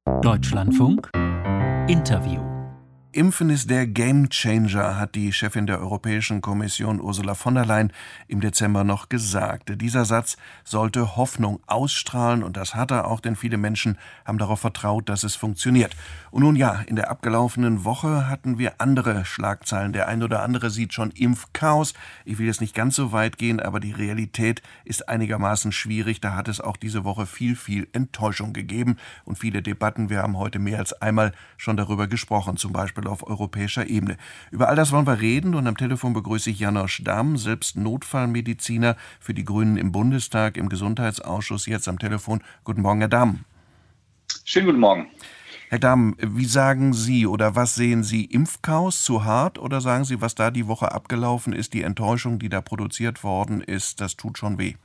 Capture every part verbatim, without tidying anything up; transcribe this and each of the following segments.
Deutschlandfunk Interview. Impfen ist der Gamechanger, hat die Chefin der Europäischen Kommission Ursula von der Leyen im Dezember noch gesagt. Dieser Satz sollte Hoffnung ausstrahlen und das hat er auch, denn viele Menschen haben darauf vertraut, dass es funktioniert. Und nun ja, in der abgelaufenen Woche hatten wir andere Schlagzeilen. Der ein oder andere sieht schon Impfchaos. Ich will jetzt nicht ganz so weit gehen, aber die Realität ist einigermaßen schwierig. Da hat es auch diese Woche viel, viel Enttäuschung gegeben und viele Debatten. Wir haben heute mehr als einmal schon darüber gesprochen, zum Beispiel auf europäischer Ebene. Über all das wollen wir reden und am Telefon begrüße ich Janosch Damm, selbst Notfallmediziner für die Grünen im Bundestag, im Gesundheitsausschuss, jetzt am Telefon. Guten Morgen, Herr Damm. Schönen guten Morgen. Herr Damm, wie sagen Sie oder was sehen Sie? Impfchaos zu hart oder sagen Sie, was da die Woche abgelaufen ist, die Enttäuschung, die da produziert worden ist, das tut schon weh?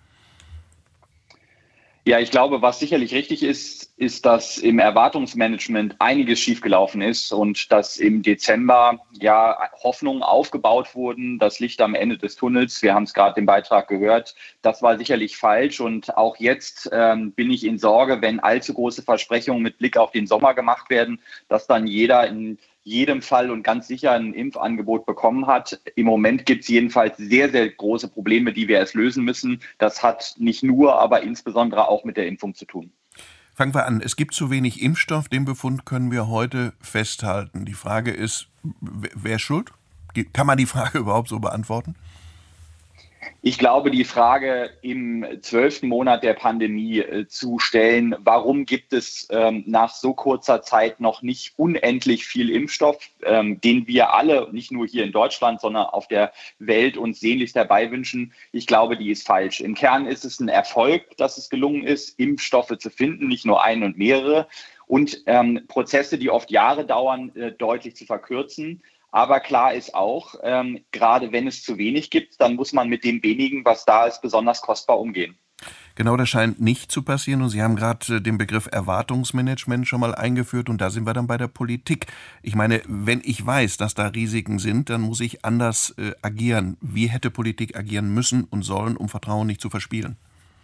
Ja, ich glaube, was sicherlich richtig ist, ist, dass im Erwartungsmanagement einiges schiefgelaufen ist und dass im Dezember ja Hoffnungen aufgebaut wurden, das Licht am Ende des Tunnels. Wir haben es gerade im Beitrag gehört. Das war sicherlich falsch und auch jetzt ähm, bin ich in Sorge, wenn allzu große Versprechungen mit Blick auf den Sommer gemacht werden, dass dann jeder in jedem Fall und ganz sicher ein Impfangebot bekommen hat. Im Moment gibt es jedenfalls sehr, sehr große Probleme, die wir erst lösen müssen. Das hat nicht nur, aber insbesondere auch mit der Impfung zu tun. Fangen wir an. Es gibt zu wenig Impfstoff. Den Befund können wir heute festhalten. Die Frage ist, wer ist schuld? Kann man die Frage überhaupt so beantworten? Ich glaube, die Frage im zwölften Monat der Pandemie äh, zu stellen, warum gibt es ähm, nach so kurzer Zeit noch nicht unendlich viel Impfstoff, ähm, den wir alle, nicht nur hier in Deutschland, sondern auf der Welt uns sehnlichst herbeiwünschen, ich glaube, die ist falsch. Im Kern ist es ein Erfolg, dass es gelungen ist, Impfstoffe zu finden, nicht nur einen und mehrere, und ähm, Prozesse, die oft Jahre dauern, äh, deutlich zu verkürzen. Aber klar ist auch, ähm, gerade wenn es zu wenig gibt, dann muss man mit dem wenigen, was da ist, besonders kostbar umgehen. Genau, das scheint nicht zu passieren. Und Sie haben gerade den Begriff Erwartungsmanagement schon mal eingeführt. Und da sind wir dann bei der Politik. Ich meine, wenn ich weiß, dass da Risiken sind, dann muss ich anders äh, agieren. Wie hätte Politik agieren müssen und sollen, um Vertrauen nicht zu verspielen?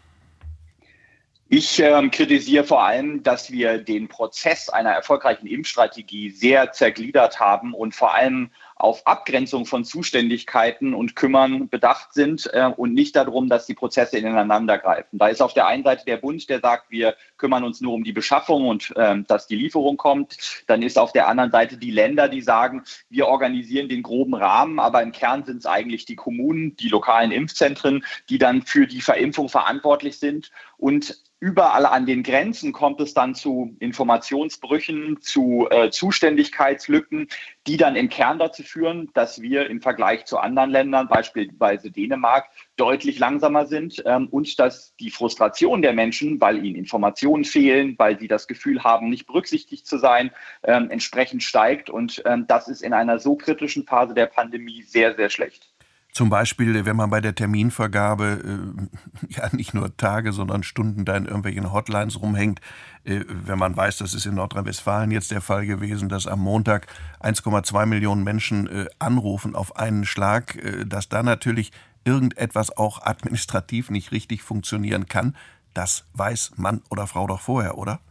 Ich ähm, kritisiere vor allem, dass wir den Prozess einer erfolgreichen Impfstrategie sehr zergliedert haben und vor allem auf Abgrenzung von Zuständigkeiten und Kümmern bedacht sind äh, und nicht darum, dass die Prozesse ineinander greifen. Da ist auf der einen Seite der Bund, der sagt, wir kümmern uns nur um die Beschaffung und äh, dass die Lieferung kommt. Dann ist auf der anderen Seite die Länder, die sagen, wir organisieren den groben Rahmen, aber im Kern sind es eigentlich die Kommunen, die lokalen Impfzentren, die dann für die Verimpfung verantwortlich sind. Und überall an den Grenzen kommt es dann zu Informationsbrüchen, zu äh, Zuständigkeitslücken, die dann im Kern dazu führen, dass wir im Vergleich zu anderen Ländern, beispielsweise Dänemark, deutlich langsamer sind ähm, und dass die Frustration der Menschen, weil ihnen Informationen fehlen, weil sie das Gefühl haben, nicht berücksichtigt zu sein, ähm, entsprechend steigt. Und ähm, das ist in einer so kritischen Phase der Pandemie sehr, sehr schlecht. Zum Beispiel, wenn man bei der Terminvergabe äh, ja nicht nur Tage, sondern Stunden da in irgendwelchen Hotlines rumhängt, äh, wenn man weiß, das ist in Nordrhein-Westfalen jetzt der Fall gewesen, dass am Montag eins Komma zwei Millionen Menschen äh, anrufen auf einen Schlag, äh, dass da natürlich irgendetwas auch administrativ nicht richtig funktionieren kann, das weiß Mann oder Frau doch vorher, oder?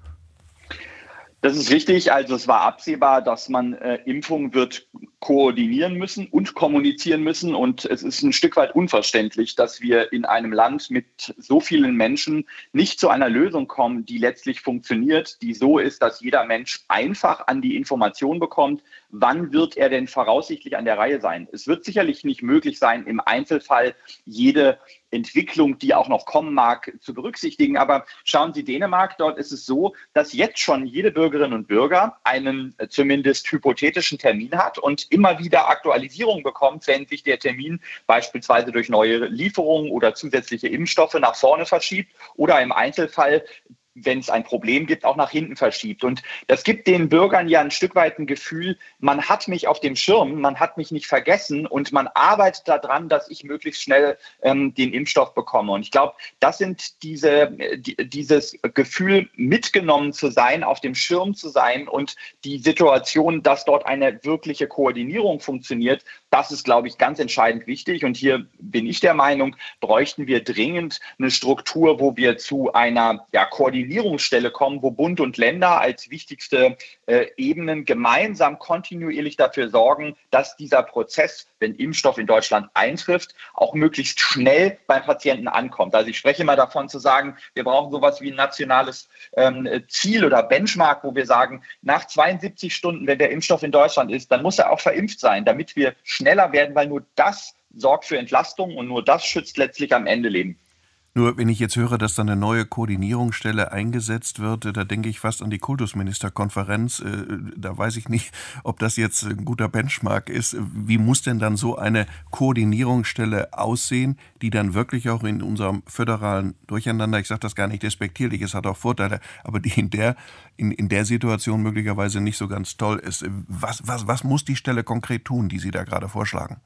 Das ist richtig. Also es war absehbar, dass man äh, Impfungen wird koordinieren müssen und kommunizieren müssen. Und es ist ein Stück weit unverständlich, dass wir in einem Land mit so vielen Menschen nicht zu einer Lösung kommen, die letztlich funktioniert, die so ist, dass jeder Mensch einfach an die Information bekommt, wann wird er denn voraussichtlich an der Reihe sein. Es wird sicherlich nicht möglich sein, im Einzelfall jede Entwicklung, die auch noch kommen mag, zu berücksichtigen. Aber schauen Sie Dänemark, dort ist es so, dass jetzt schon jede Bürgerin und Bürger einen äh, zumindest hypothetischen Termin hat und immer wieder Aktualisierung bekommt, wenn sich der Termin beispielsweise durch neue Lieferungen oder zusätzliche Impfstoffe nach vorne verschiebt oder im Einzelfall, wenn es ein Problem gibt, auch nach hinten verschiebt. Und das gibt den Bürgern ja ein Stück weit ein Gefühl, man hat mich auf dem Schirm, man hat mich nicht vergessen und man arbeitet daran, dass ich möglichst schnell ähm, den Impfstoff bekomme. Und ich glaube, das sind diese, die, dieses Gefühl, mitgenommen zu sein, auf dem Schirm zu sein und die Situation, dass dort eine wirkliche Koordinierung funktioniert, das ist, glaube ich, ganz entscheidend wichtig. Und hier bin ich der Meinung, bräuchten wir dringend eine Struktur, wo wir zu einer ja, Koordinierung Koordinierungsstelle kommen, wo Bund und Länder als wichtigste äh, Ebenen gemeinsam kontinuierlich dafür sorgen, dass dieser Prozess, wenn Impfstoff in Deutschland eintrifft, auch möglichst schnell beim Patienten ankommt. Also ich spreche mal davon zu sagen, wir brauchen sowas wie ein nationales ähm, Ziel oder Benchmark, wo wir sagen, nach zweiundsiebzig Stunden, wenn der Impfstoff in Deutschland ist, dann muss er auch verimpft sein, damit wir schneller werden, weil nur das sorgt für Entlastung und nur das schützt letztlich am Ende Leben. Nur wenn ich jetzt höre, dass da eine neue Koordinierungsstelle eingesetzt wird, da denke ich fast an die Kultusministerkonferenz. Da weiß ich nicht, ob das jetzt ein guter Benchmark ist. Wie muss denn dann so eine Koordinierungsstelle aussehen, die dann wirklich auch in unserem föderalen Durcheinander, ich sage das gar nicht despektierlich, es hat auch Vorteile, aber die in der, in, in der Situation möglicherweise nicht so ganz toll ist. Was, was, was muss die Stelle konkret tun, die Sie da gerade vorschlagen?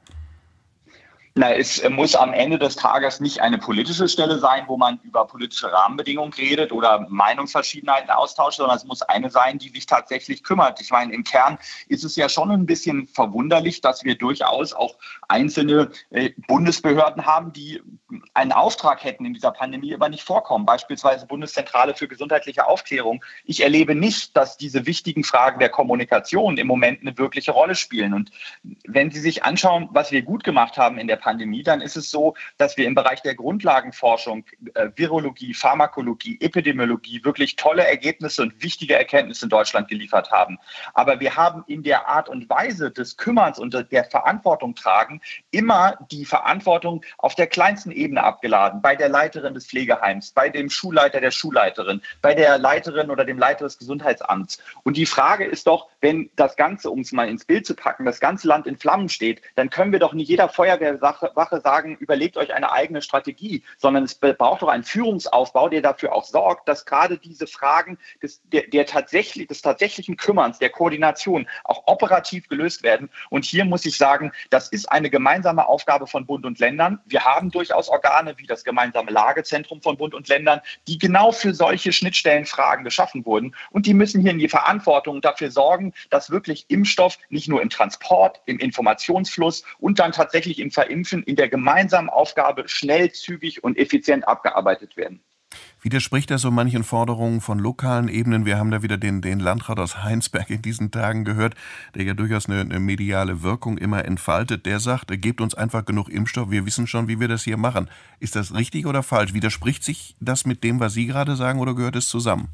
Na, es muss am Ende des Tages nicht eine politische Stelle sein, wo man über politische Rahmenbedingungen redet oder Meinungsverschiedenheiten austauscht, sondern es muss eine sein, die sich tatsächlich kümmert. Ich meine, im Kern ist es ja schon ein bisschen verwunderlich, dass wir durchaus auch einzelne äh, Bundesbehörden haben, die einen Auftrag hätten in dieser Pandemie, aber nicht vorkommen. Beispielsweise Bundeszentrale für gesundheitliche Aufklärung. Ich erlebe nicht, dass diese wichtigen Fragen der Kommunikation im Moment eine wirkliche Rolle spielen. Und wenn Sie sich anschauen, was wir gut gemacht haben in der Pandemie, dann ist es so, dass wir im Bereich der Grundlagenforschung, äh, Virologie, Pharmakologie, Epidemiologie wirklich tolle Ergebnisse und wichtige Erkenntnisse in Deutschland geliefert haben. Aber wir haben in der Art und Weise des Kümmerns und der Verantwortung tragen immer die Verantwortung auf der kleinsten Ebene abgeladen, bei der Leiterin des Pflegeheims, bei dem Schulleiter der Schulleiterin, bei der Leiterin oder dem Leiter des Gesundheitsamts. Und die Frage ist doch, wenn das Ganze, um es mal ins Bild zu packen, das ganze Land in Flammen steht, dann können wir doch nicht jeder Feuerwehrwache sagen, überlegt euch eine eigene Strategie, sondern es braucht doch einen Führungsaufbau, der dafür auch sorgt, dass gerade diese Fragen des, der, der tatsächlich, des tatsächlichen Kümmerns, der Koordination auch operativ gelöst werden. Und hier muss ich sagen, das ist eine gemeinsame Aufgabe von Bund und Ländern. Wir haben durchaus Organe wie das gemeinsame Lagezentrum von Bund und Ländern, die genau für solche Schnittstellenfragen geschaffen wurden. Und die müssen hier in die Verantwortung dafür sorgen, dass wirklich Impfstoff nicht nur im Transport, im Informationsfluss und dann tatsächlich im Verimpfen in der gemeinsamen Aufgabe schnell, zügig und effizient abgearbeitet werden. Widerspricht das so manchen Forderungen von lokalen Ebenen? Wir haben da wieder den, den Landrat aus Heinsberg in diesen Tagen gehört, der ja durchaus eine, eine mediale Wirkung immer entfaltet. Der sagt, gebt uns einfach genug Impfstoff, wir wissen schon, wie wir das hier machen. Ist das richtig oder falsch? Widerspricht sich das mit dem, was Sie gerade sagen, oder gehört es zusammen?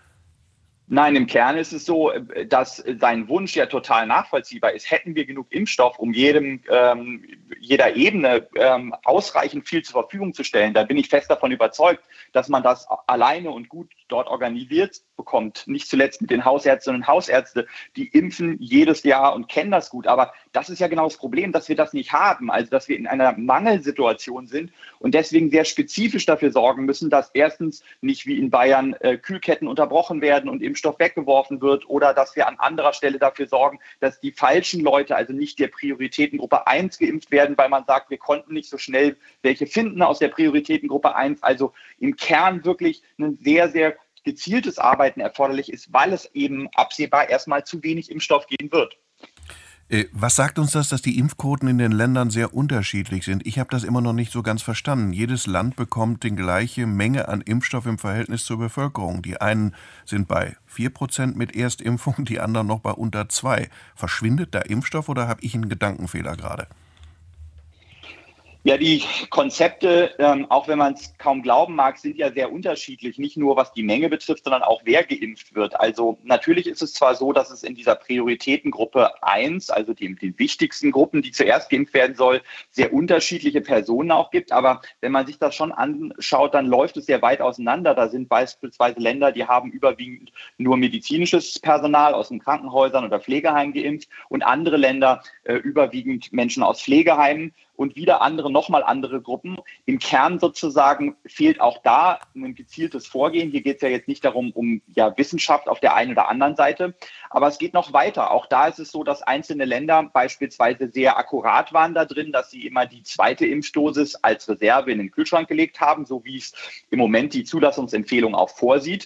Nein, im Kern ist es so, dass sein Wunsch ja total nachvollziehbar ist. Hätten wir genug Impfstoff, um jedem, ähm, jeder Ebene ähm, ausreichend viel zur Verfügung zu stellen, dann bin ich fest davon überzeugt, dass man das alleine und gut dort organisiert bekommt. Nicht zuletzt mit den Hausärztinnen und Hausärzte, die impfen jedes Jahr und kennen das gut. Aber das ist ja genau das Problem, dass wir das nicht haben. Also, dass wir in einer Mangelsituation sind und deswegen sehr spezifisch dafür sorgen müssen, dass erstens nicht wie in Bayern äh, Kühlketten unterbrochen werden und Impfstoff weggeworfen wird oder dass wir an anderer Stelle dafür sorgen, dass die falschen Leute, also nicht der Prioritätengruppe eins geimpft werden, weil man sagt, wir konnten nicht so schnell welche finden aus der Prioritätengruppe eins. Also im Kern wirklich ein sehr, sehr gezieltes Arbeiten erforderlich ist, weil es eben absehbar erstmal zu wenig Impfstoff geben wird. Was sagt uns das, dass die Impfquoten in den Ländern sehr unterschiedlich sind? Ich habe das immer noch nicht so ganz verstanden. Jedes Land bekommt die gleiche Menge an Impfstoff im Verhältnis zur Bevölkerung. Die einen sind bei vier Prozent mit Erstimpfung, die anderen noch bei unter zwei. Verschwindet da Impfstoff oder habe ich einen Gedankenfehler gerade? Ja, die Konzepte, ähm, auch wenn man es kaum glauben mag, sind ja sehr unterschiedlich. Nicht nur was die Menge betrifft, sondern auch wer geimpft wird. Also natürlich ist es zwar so, dass es in dieser Prioritätengruppe eins, also den, den wichtigsten Gruppen, die zuerst geimpft werden soll, sehr unterschiedliche Personen auch gibt. Aber wenn man sich das schon anschaut, dann läuft es sehr weit auseinander. Da sind beispielsweise Länder, die haben überwiegend nur medizinisches Personal aus den Krankenhäusern oder Pflegeheimen geimpft und andere Länder äh, überwiegend Menschen aus Pflegeheimen. Und wieder andere, nochmal andere Gruppen. Im Kern sozusagen fehlt auch da ein gezieltes Vorgehen. Hier geht es ja jetzt nicht darum, um ja, Wissenschaft auf der einen oder anderen Seite. Aber es geht noch weiter. Auch da ist es so, dass einzelne Länder beispielsweise sehr akkurat waren da drin, dass sie immer die zweite Impfdosis als Reserve in den Kühlschrank gelegt haben, so wie es im Moment die Zulassungsempfehlung auch vorsieht. Und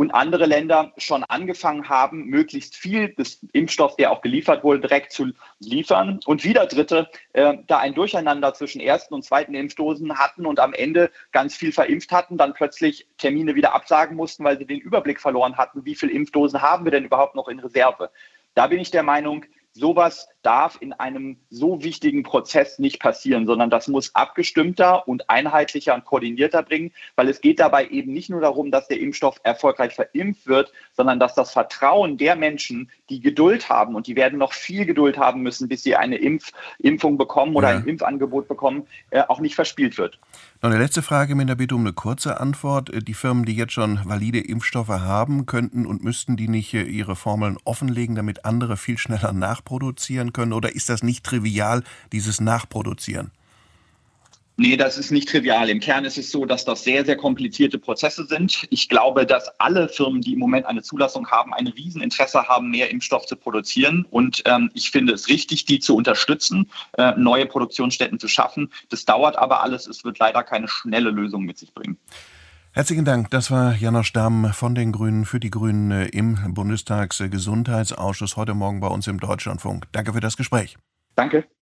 und andere Länder schon angefangen haben, möglichst viel des Impfstoffs, der auch geliefert wurde, direkt zu liefern. Und wieder Dritte äh, da ein Durcheinander zwischen ersten und zweiten Impfdosen hatten und am Ende ganz viel verimpft hatten, dann plötzlich Termine wieder absagen mussten, weil sie den Überblick verloren hatten, wie viele Impfdosen haben wir denn überhaupt noch in Reserve. Da bin ich der Meinung, sowas darf in einem so wichtigen Prozess nicht passieren, sondern das muss abgestimmter und einheitlicher und koordinierter bringen, weil es geht dabei eben nicht nur darum, dass der Impfstoff erfolgreich verimpft wird, sondern dass das Vertrauen der Menschen, die Geduld haben, und die werden noch viel Geduld haben müssen, bis sie eine Impf Impfung bekommen oder ja. ein Impfangebot bekommen, äh, auch nicht verspielt wird. Noch eine letzte Frage mit der Bitte um eine kurze Antwort. Die Firmen, die jetzt schon valide Impfstoffe haben, könnten und müssten die nicht ihre Formeln offenlegen, damit andere viel schneller nachproduzieren können? Oder ist das nicht trivial, dieses Nachproduzieren? Nee, das ist nicht trivial. Im Kern ist es so, dass das sehr, sehr komplizierte Prozesse sind. Ich glaube, dass alle Firmen, die im Moment eine Zulassung haben, ein Rieseninteresse haben, mehr Impfstoff zu produzieren. Und ähm, ich finde es richtig, die zu unterstützen, äh, neue Produktionsstätten zu schaffen. Das dauert aber alles. Es wird leider keine schnelle Lösung mit sich bringen. Herzlichen Dank. Das war Janosch Damm von den Grünen für die Grünen im Bundestagsgesundheitsausschuss heute Morgen bei uns im Deutschlandfunk. Danke für das Gespräch. Danke.